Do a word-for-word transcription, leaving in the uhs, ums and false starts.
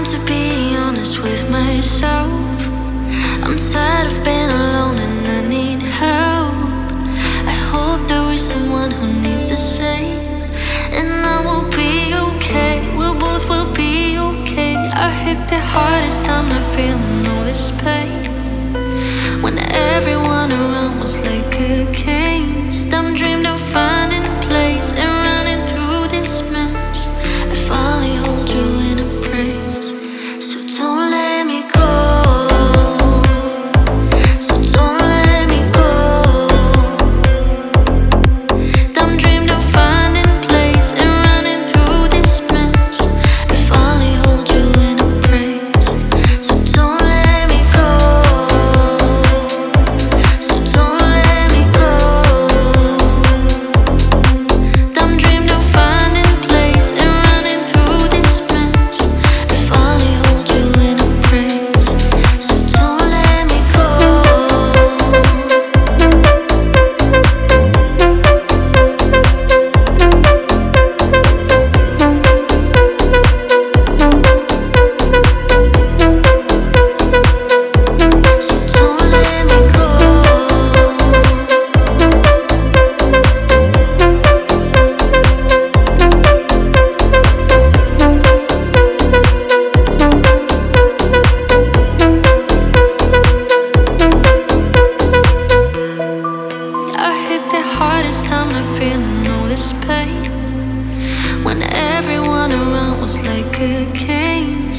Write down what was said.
to be honest with myself. I'm tired of being alone and I need help. I hope there is someone who needs the same, and I will be okay. We both will be okay. I hit the hardest time not feeling all this pain, when everyone around was like a case. I'm dreamed of finding a place and running through this mess. I finally hold you in a praise, so don't let me go. So don't let me go. I'm dreamed of finding a place and running through this mess. I finally hold you in a praise, so don't let me go. So don't let me go. I'm dreamed of finding a place and running through this mess. I finally hold you in a praise, so don't let me go. So don't let me go. I hit the hardest time not feeling all this pain, when everyone around was like a case.